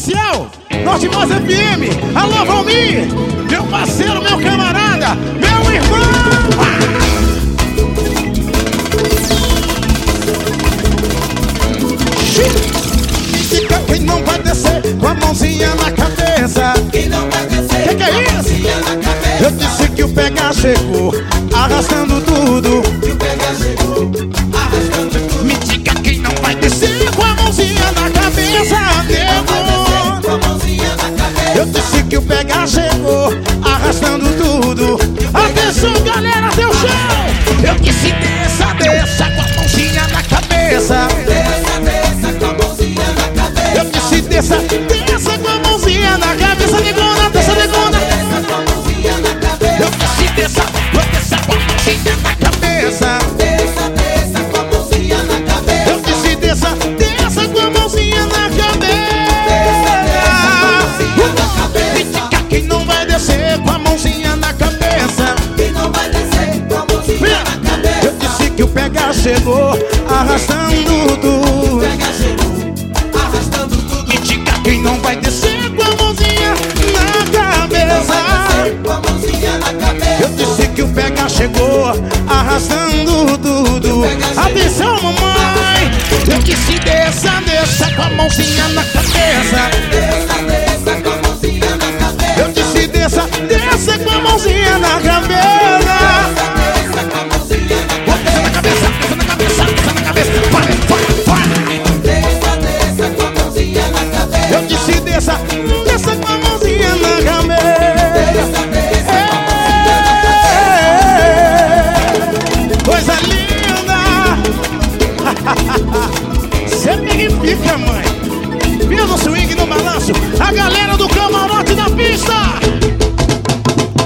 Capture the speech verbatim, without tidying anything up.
especial, Norte Voz F M. Alô, Valmir, meu parceiro, meu camarada, meu irmão. Fica quem não vai descer com a mãozinha na cabeça. Quem não vai descer que que é com a isso? mãozinha na cabeça. Eu disse que o pega chegou, arrastando tudo. Que o pega chegou, arrastando tudo. Me diga quem não vai descer com a mãozinha na cabeça, nego. Com a mãozinha na cabeça. Eu disse que o pega chegou, arrastando tudo. Atenção, galera, até o chão. Eu disse desça, desça com a mãozinha na cabeça. Desça, desça com a mãozinha na cabeça. Eu disse desça, desça com a mãozinha na cabeça, negona, desça, negona. Desça com a mãozinha na cabeça. Eu disse desça, vou descer com a mãozinha na cabeça. Desça, desça com a mãozinha na cabeça. Eu disse desça, desça com a mãozinha na cabeça. Quem não vai descer com a mãozinha na cabeça? Quem não vai descer com a mãozinha na cabeça. Eu disse que o pega chegou, arrastando tudo. Pega chegou, arrastando tudo. Me diga quem não vai descer com a mãozinha na cabeça. Com a mãozinha na cabeça. Eu disse que o pega chegou, arrastando tudo. Atenção, mamãe. Eu disse desça, desça com a mãozinha na cabeça. Desça, desça com a mãozinha na cabeça. Eu disse desça, desça com a mãozinha na cabeça. Desça com a mãozinha na Desça na cabeça, desça na cabeça, desça na cabeça. Vai, vai, vai. Desça, desça com a mãozinha na cabeça. Eu disse desça, desça com a mãozinha na cabeça. Desça, desça com a mãozinha na cabeça. Coisa linda. Você me fica, mãe.